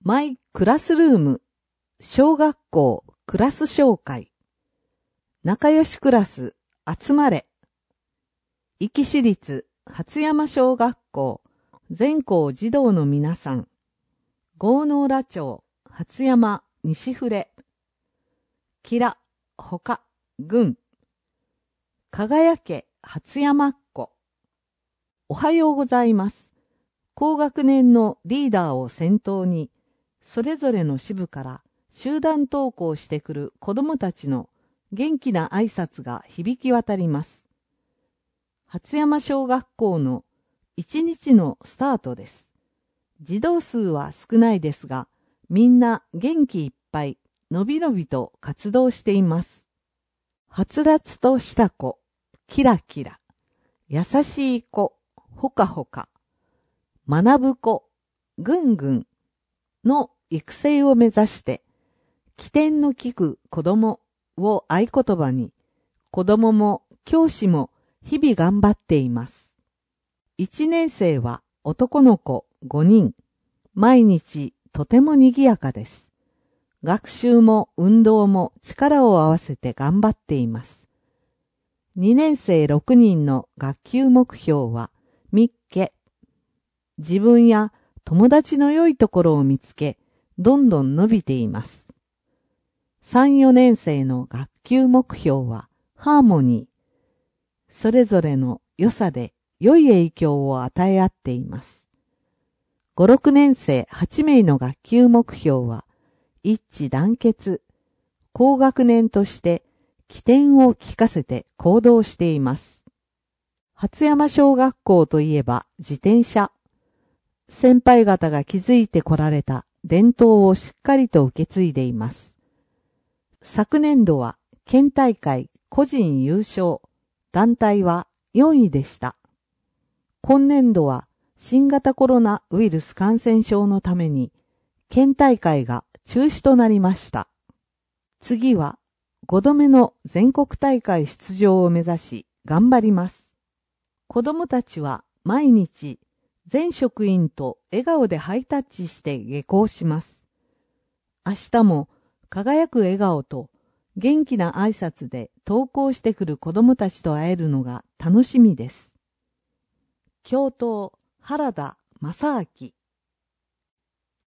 マイクラスルーム、小学校クラス紹介。仲良しクラス、集まれ。壱岐市立初山小学校、全校児童の皆さん。郷ノ浦町、初山、西触。キラ、ほか、郡。輝け、初山っ子。おはようございます。高学年のリーダーを先頭に、それぞれの支部から集団登校してくる子どもたちの元気な挨拶が響き渡ります。初山小学校の一日のスタートです。児童数は少ないですが、みんな元気いっぱい、のびのびと活動しています。はつらつとした子、キラキラ。優しい子、ほかほか。学ぶ子、ぐんぐんの育成を目指して、起点の利く子供を合言葉に、子供も教師も日々頑張っています。1年生は男の子5人、毎日とても賑やかです。学習も運動も力を合わせて頑張っています。2年生6人の学級目標は、みっけ。自分や友達の良いところを見つけ、どんどん伸びています。3、4年生の学級目標は、ハーモニー。それぞれの良さで良い影響を与え合っています。5、6年生8名の学級目標は、一致団結。高学年として起点を利かせて行動しています。初山小学校といえば自転車。先輩方が築いてこられた伝統をしっかりと受け継いでいます。昨年度は県大会個人優勝、団体は4位でした。今年度は新型コロナウイルス感染症のために県大会が中止となりました。次は5度目の全国大会出場を目指し頑張ります。子どもたちは毎日全職員と笑顔でハイタッチして下校します。明日も輝く笑顔と元気な挨拶で登校してくる子どもたちと会えるのが楽しみです。教頭原田正明。